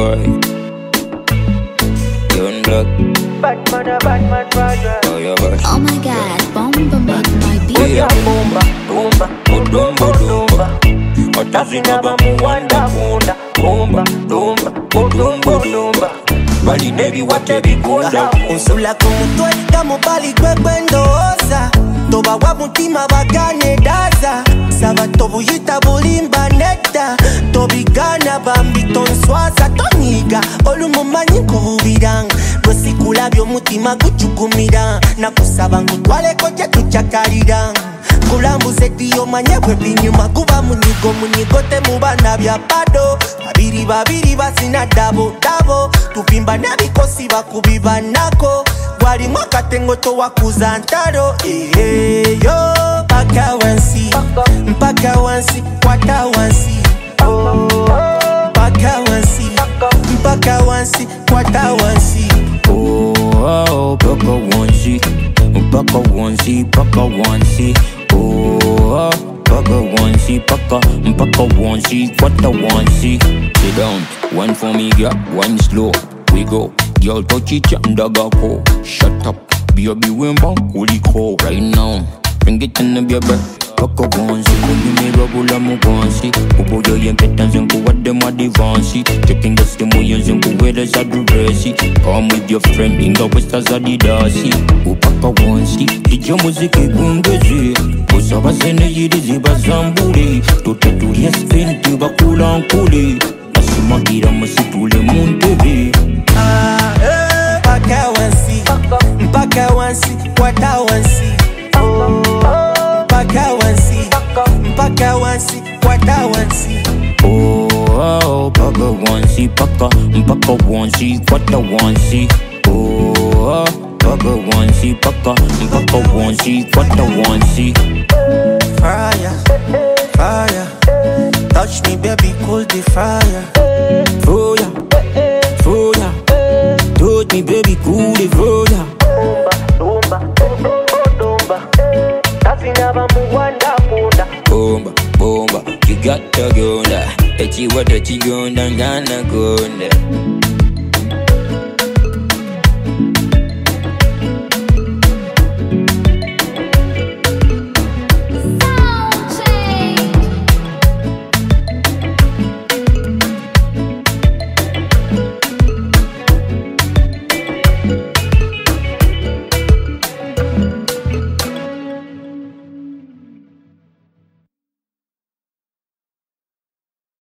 boy. Young Blood. Batman, brother. Oh, yeah, boy. Oh my god, Bomba make my beat. Yeah. Bomba, dumba. Otazina bamuwanda munda. Dumba. Bali nebi wate bikunda. Unsula kumutwe kamubali kwekwendoza toba wa mutima bagane daza saba tobuyita bulimba neta tobigana bambitonswaza toniga olumumanyi nkubiranga lwesikulabyo mutima gucugumira nakusaba ngutwaleko je tucakalira kulambuze tiyo manye bwebinyuma kuba munyigo temubana bya bado babiri basina dabo tuvimba nebikosi bakubibanako wali mwakatengo towakuza ntaro yo mpaka wansi kwata wansi mpaka wansi kwata wansi Oh, paka wansi kwata wansi. Sit down, one for me, girl, one slow. We go, girl, touch it, and dagger go. Shut up, baby, we bang, holy cow. Right now, bring it in the baby. Paka wansi, kundi me babula mukansi. Ubo yo yen petan zenku wade ma divansi. Checking the stimu yen zenku wede za duresi. Come with your friend, inga westa za didasi. Upaka wansi, dija muziki gungezi. Usaba sene yidi ziba zambuli. Tutetulia spenti bakula nkuli. Asimagira masitule muntebe. mpaka wansi kwata wansi mpaka wansi kwata wansi Paka wansi kwata wansi. Paka wansi kwata wansi. Fire, touch me baby, cool the fire. Fire, touch me baby, cool the fire. Dumba. Tazina bamuwanda munda. Bomba, you got to go there. Echi wata chigunda ngana gonda.